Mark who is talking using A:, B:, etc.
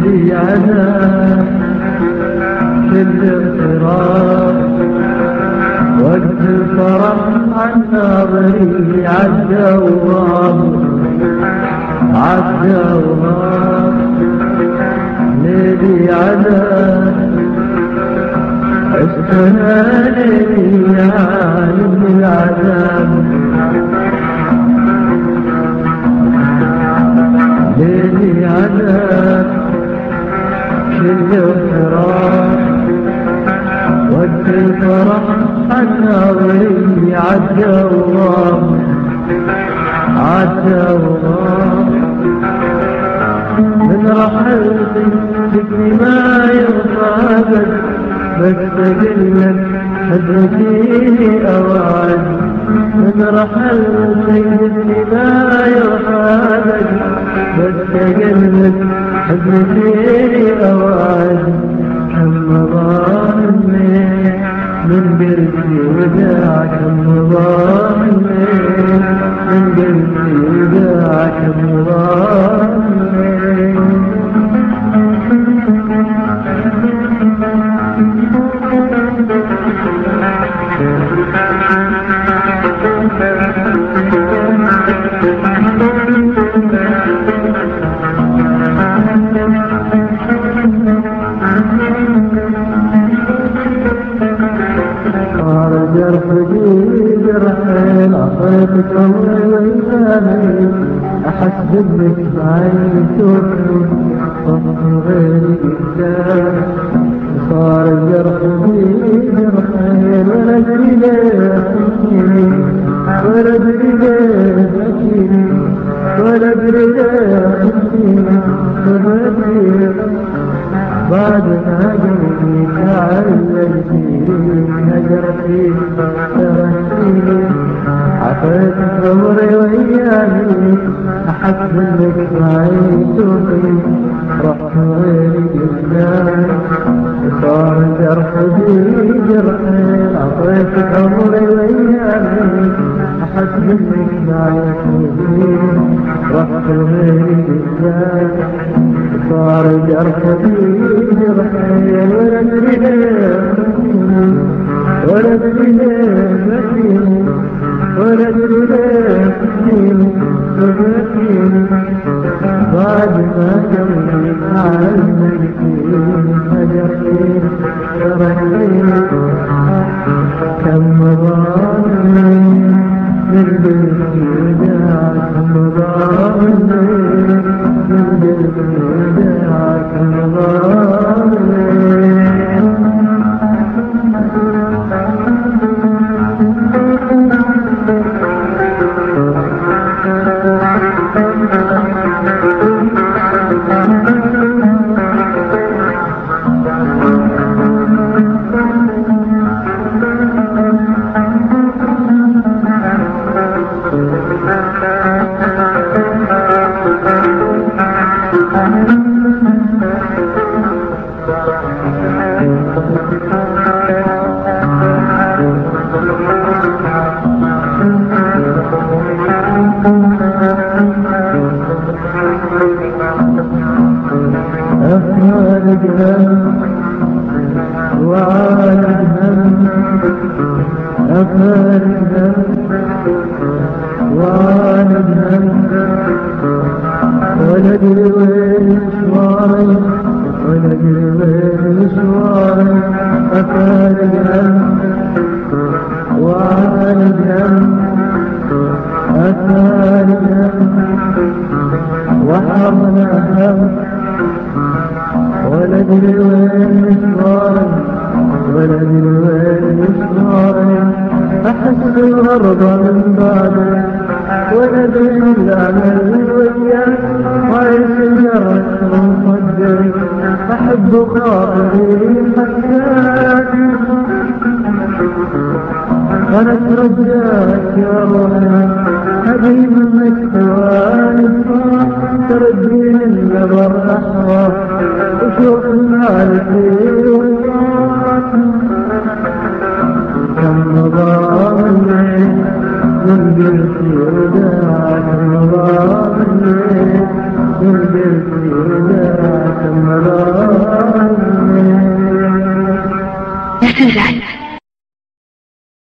A: ليلي عذاب كل اغتراب وقت الفرح عن ناظري عالدوام ليلي عذاب عشتنا ليلي عالم العذاب ليلي عذاب كل اغتراب وقت الفرح الناظري عالدوام من رحلتي ذكري ما يرفضك بستقلك حزنتي أوعد من رحلتي ذكري ما يرفضك بستقلك حزنتي أوعد كم مضى من قلبي وداع كم مضى من قلبي وداع كم مضى جرح جرحين عطيتك عمري ويامي أحس بك بعيني شوفني صف غيري قدام صار الجرح جرحين ولا أدري ليه تبكيني ولا أدري ليه تبكيني ولا أدري ليه تبكيني بعد ما قلبي تعلق فيني هجرتي تركتيني عطيتك عمري وأيامي أحس منك معي شوفي رحت غيري قدام صار الجرح جرحين عطيتك عمري وأيامي أحس منك معي شوفي رحت غيري قدام صار الجرح جرحين ولا أدري ليه ولا أدري ليه بكيني ولا أدري ليه بكيني بعد ما قلبي تعلق فيني هجرتيني تركتيني كم مضى من قلبي وداع كم مضى من قلبي وداع كم مضى أفارق هم وعالج هم أفارق هم وعالج هم ولا أدري وين مشواري ولا أدري وين مشواري أفارق هم وعالج هم أفارق هم وحرنا هم ولا أدري وين مشواري ولا أدري وين مشواري أحس الغربة من بعدي ولا أدري الأمل وياك وعيش الجرح ومصدري أحب خاطري حكاك أنا أترجاك يا روحي أبي منك ثواني ترجيني النظر أحوال وشوف مالتي وياك كم مضى من قلبي وداع كم مضى من قلبي